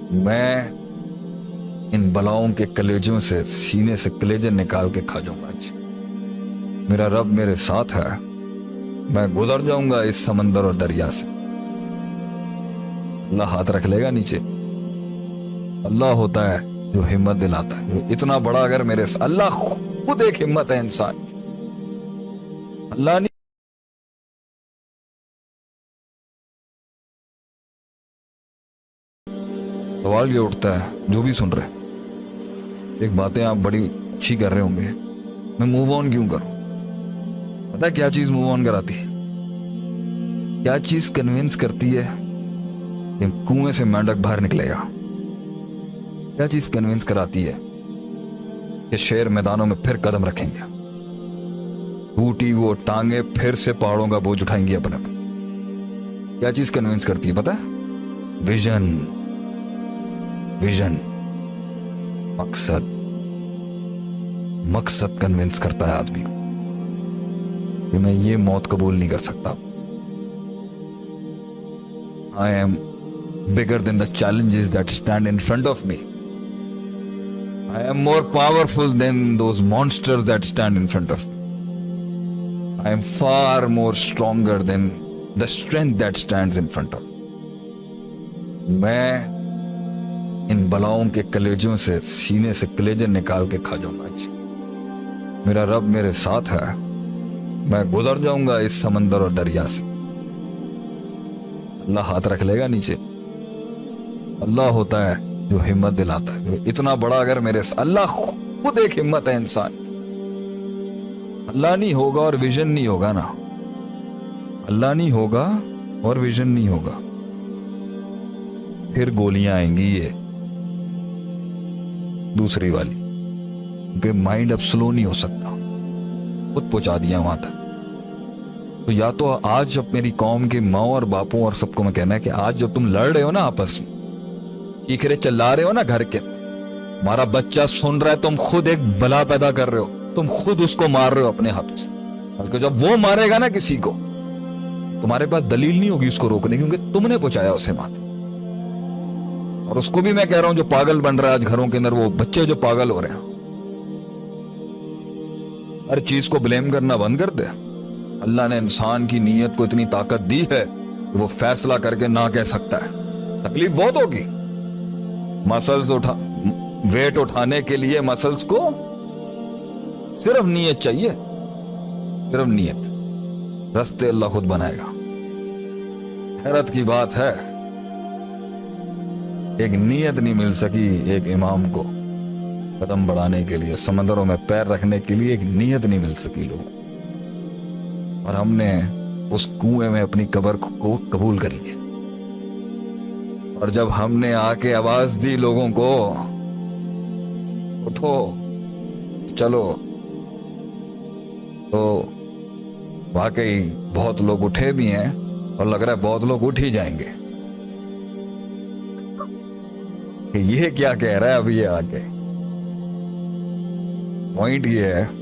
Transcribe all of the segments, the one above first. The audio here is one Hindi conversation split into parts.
मैं इन बलाओं के कलेजों से सीने से कलेजे निकाल के खा जाऊंगा आज। मेरा रब मेरे साथ है, मैं गुजर जाऊंगा इस समंदर और दरिया से। अल्लाह हाथ रख लेगा नीचे। अल्लाह होता है जो हिम्मत दिलाता है। वो इतना बड़ा अगर मेरे अल्लाह खुद एक हिम्मत है इंसान की। अल्लाह नहीं। सवाल ये उठता है, जो भी सुन रहे हैं, एक बातें आप बड़ी अच्छी कर रहे होंगे, मैं मूव ऑन क्यों करूं? पता है क्या चीज मूव ऑन कराती है? क्या चीज कन्विंस करती है कि कुएं से मेंढक बाहर निकलेगा? क्या चीज कन्विंस कराती है कि शेर मैदानों में फिर कदम रखेंगे? टूटी वो टांगे फिर से पहाड़ों का बोझ उठाएंगी अपने पर। क्या चीज कन्विंस करती है पता है? विजन। विजन, मकसद। मकसद कन्विंस करता है आदमी को कि मैं ये मौत कबूल नहीं कर सकता। I am bigger than the challenges that stand in front of me. I am more powerful than those monsters that stand in front of me. I am far more stronger than the strength that stands in front of. मैं इन बलाओं के कलेजों से सीने से कलेजे निकाल के खा जाऊंगा आज। मेरा रब मेरे साथ है, मैं गुजर जाऊंगा इस समंदर और दरिया से। अल्लाह हाथ रख लेगा नीचे। अल्लाह होता है जो हिम्मत दिलाता है। वो इतना बड़ा अगर मेरे अल्लाह खुद एक हिम्मत है इंसान की। अल्लाह नहीं होगा और विजन नहीं होगा ना। अल्लाह नहीं होगा और विजन नहीं होगा, फिर गोलियां आएंगी ये दूसरी वाली, क्योंकि माइंड अब स्लो नहीं हो सकता। खुद पहुंचा दिया वहां तक। तो या तो आज अब मेरी कौम के माँ और बापों और सबको मैं कहना है कि आज जब तुम लड़ रहे हो ना, आपस में चीखरे चिल्ला रहे हो ना घर के, हमारा बच्चा सुन रहा है, तुम खुद एक बला पैदा कर रहे हो। तुम खुद उसको मार रहे हो अपने हाथों से। बल्कि जब वो मारेगा ना किसी को, तुम्हारे पास दलील नहीं होगी उसको रोकने की, क्योंकि तुमने पहुंचाया उसे मार। और उसको भी मैं कह रहा हूं जो पागल बन रहा है आज घरों के अंदर, वो बच्चे जो पागल हो रहे हैं, हर चीज को ब्लेम करना बंद कर दे। अल्लाह ने इंसान की नीयत को इतनी ताकत दी है कि वो फैसला करके ना कह सकता है। तकलीफ बहुत होगी। मसल्स वेट उठाने के लिए मसल्स को सिर्फ नीयत चाहिए, सिर्फ नीयत। रास्ते अल्लाह खुद बनाएगा। हैरत की बात है, एक नीयत नहीं मिल सकी एक इमाम को कदम बढ़ाने के लिए, समंदरों में पैर रखने के लिए एक नीयत नहीं मिल सकी लोगों। और हमने उस कुएं में अपनी कब्र को कबूल कर लिया। और जब हमने आके आवाज दी लोगों को, उठो चलो, तो वाकई बहुत लोग उठे भी हैं और लग रहा है बहुत लोग उठ ही जाएंगे। ये क्या कह रहा है अभी ये आके? पॉइंट ये है,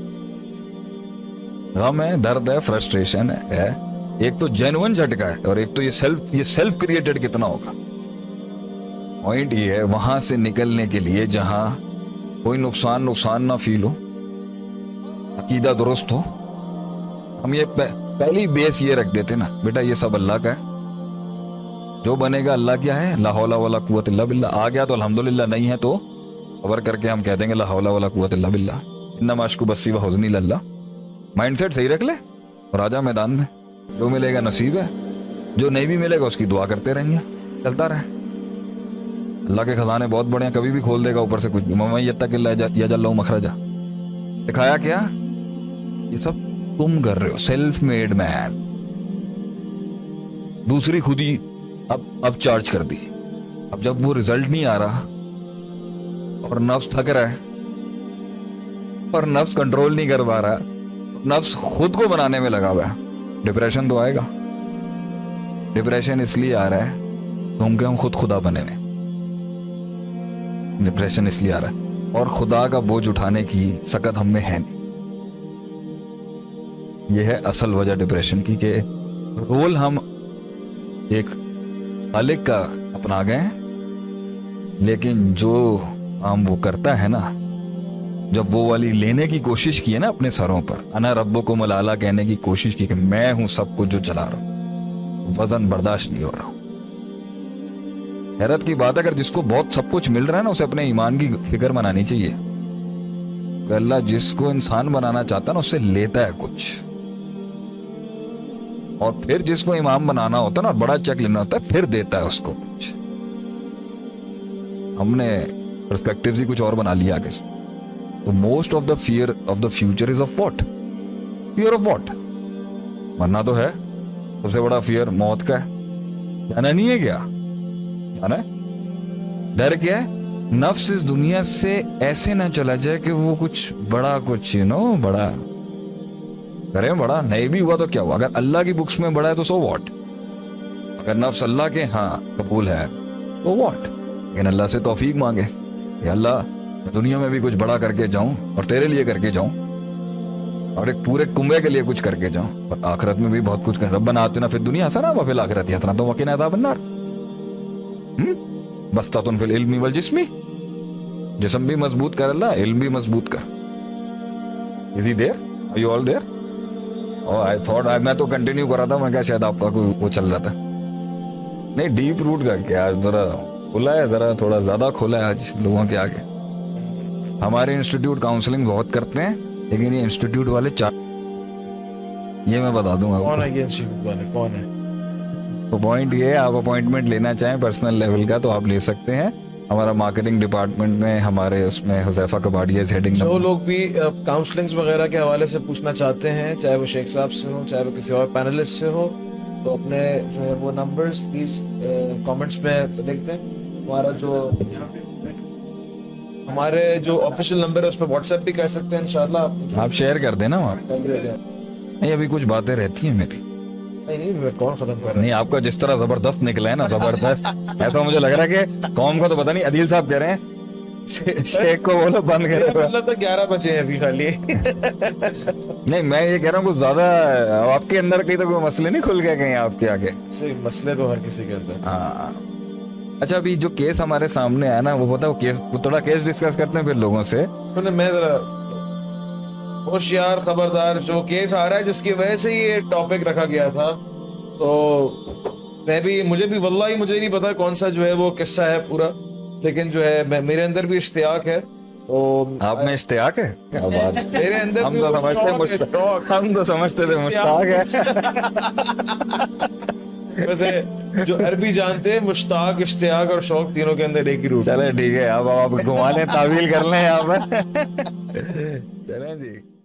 गम है, दर्द है, फ्रस्ट्रेशन है। एक तो जेन्युइन झटका है और एक तो ये सेल्फ क्रिएटेड कितना होगा। पॉइंट ये है, वहां से निकलने के लिए जहां कोई नुकसान ना फील हो, अकीदा दुरुस्त हो। हम ये पहली बेस ये रख देते ना, बेटा ये सब अल्लाह का है, जो बनेगा अल्लाह क्या है, ला हौला वला कुव्वत इल्ला बिल्लाह। आ गया तो अल्हम्दुलिल्लाह, नहीं है तो सबर करके हम कह देंगे ला हौला वला कुव्वत इल्ला बिल्लाह, इन्नमा अश्कु बस्सी व हुज़्नी इलल्लाह। माइंडसेट सही रख ले और आजा मैदान में। जो मिलेगा नसीब है, जो नहीं भी मिलेगा उसकी दुआ करते रहेंगे, चलता रहे। अल्लाह के खजाने बहुत बड़े हैं, कभी भी खोल देगा ऊपर से कुछ। यत्तकिल्लाह मखरजा सिखाया क्या? ये सब तुम कर रहे हो, सेल्फ मेड मैन। दूसरी खुदी अब चार्ज कर दी। अब जब वो रिजल्ट नहीं आ रहा और नफ्स थक रहा है और नफ्स कंट्रोल नहीं कर पा रहा, नफ्स खुद को बनाने में लगा हुआ है, डिप्रेशन तो आएगा। डिप्रेशन इसलिए आ रहा है क्योंकि हम खुद खुदा बने हुए। डिप्रेशन इसलिए आ रहा है और खुदा का बोझ उठाने की सकत हम में है नहीं। यह है असल वजह डिप्रेशन की, कि रोल हम एक खालिक का अपना गए लेकिन जो काम वो करता है ना, जब वो वाली लेने की कोशिश की है ना अपने सरों पर, अना रब्बो को मलाला कहने की कोशिश की कि मैं हूं सब कुछ जो चला रहा हूं, वजन बर्दाश्त नहीं हो रहा। हैरत की बात है, अगर जिसको बहुत सब कुछ मिल रहा है ना, उसे अपने ईमान की फिक्र मनानी चाहिए। तो अल्लाह जिसको इंसान बनाना चाहता है ना, उससे लेता है कुछ, और फिर जिसको इमाम बनाना होता है ना, बड़ा चेक लेना होता है, फिर देता है उसको कुछ। हमने पर्सपेक्टिव ही कुछ और बना लिया आगे से। तो most of the fear of the future is of what? Fear of what? मरना तो है, सबसे बड़ा फियर मौत का है। जाना नहीं है क्या? जाना है। डर क्या है? नफ्स इस दुनिया से ऐसे ना चला जाए कि वो कुछ बड़ा, कुछ बड़ा करें। बड़ा नहीं भी हुआ तो क्या हुआ? अगर अल्लाह की बुक्स में बड़ा है तो सो व्हाट? अगर नफ्स अल्लाह के कबूल है तो व्हाट? लेकिन अल्लाह से तौफीक मांगे, या अल्लाह मैं दुनिया में भी कुछ बड़ा करके जाऊं, और तेरे लिए करके जाऊं, और एक पूरे कुंबे के लिए कुछ करके जाऊं, और आखिरत में भी बहुत कुछ कर। रब्बना आतिना फिद दुनिया हसना व फिल आखिरति हसना तो वकीना अज़ाबन नार। बस्तातुन फिल इल्मी वल जिस्मी, जिस्म भी मजबूत कर अल्लाह, इल्म भी मजबूत कर। Is he there? Are you all there? Oh I thought, मैं तो कंटिन्यू कर रहा था, मैं क्या शायद आपका कोई वो चल रहा था। नहीं, डीप रूट करके आज जरा खुला है, जरा थोड़ा ज्यादा खुला है आज लोगों के आगे। हमारे इंस्टीट्यूट काउंसलिंग बहुत करते हैं, लेकिन ये इंस्टीट्यूट वाले ये मैं बता दूंगा। कौन है ये इंस्टीट्यूट वाले? कौन है? तो पॉइंट ये है, आप अपॉइंटमेंट लेना चाहें पर्सनल लेवल का तो आप ले सकते हैं। हमारा मार्केटिंग डिपार्टमेंट में, हमारे उसमें हुज़ैफा कबाड़िया हेडिंग। जो लोग भी काउंसलिंग्स वगैरह के हवाले से पूछना चाहते हैं, चाहे वो शेख साहब से हो, चाहे वो किसी और पैनलिस्ट से हो, तो अपने जो है वो नंबर्स प्लीज कमेंट्स में लिख दें। हमारे जो ऑफिशियल नंबर है उस पर व्हाट्सएप भी कर सकते हैं इंशाल्लाह। आप शेयर कर देना वहाँ। नहीं, अभी कुछ बातें रहती हैं मेरी। नहीं, मैं कौन खत्म कर रहा? नहीं, आपका जिस तरह जबरदस्त निकला है ना, जबरदस्त ऐसा मुझे लग रहा है कि कौम का तो पता नहीं। अदील साहब कह रहे हैं शेख को बोलो बंद करे। मतलब तो 11 बजे हैं अभी खाली। नहीं, मैं ये कह रहा हूँ कुछ ज्यादा आपके अंदर कहीं तो कोई मसले नहीं खुल गए कहीं आपके आगे? मसले तो हर किसी के अंदर। हाँ। अच्छा, अभी जो केस हमारे सामने आया ना, वो पता है, वो केस, वो थोड़ा केस डिस्कस करते हैं फिर लोगों से। मैं जरा होशियार, खबरदार, जो केस आ रहा है जिसकी वजह से ये टॉपिक रखा गया था, तो मुझे भी वल्लाही मुझे नहीं पता कौन सा जो है वो किस्सा है पूरा, लेकिन जो है मेरे अंदर भी इश्तियाक है। तो आप में इश्तियाक है? क्या बात है। मेरे अंदर हम तो समझते थे मुश्ताक है। वैसे जो अरबी जानते हैं, मुश्ताक, इश्तियाक और शौक तीनों के अंदर एक ही रूट। चले ठीक है, अब आप घुमा लें, तावील कर लें यहाँ पर। चलें जी।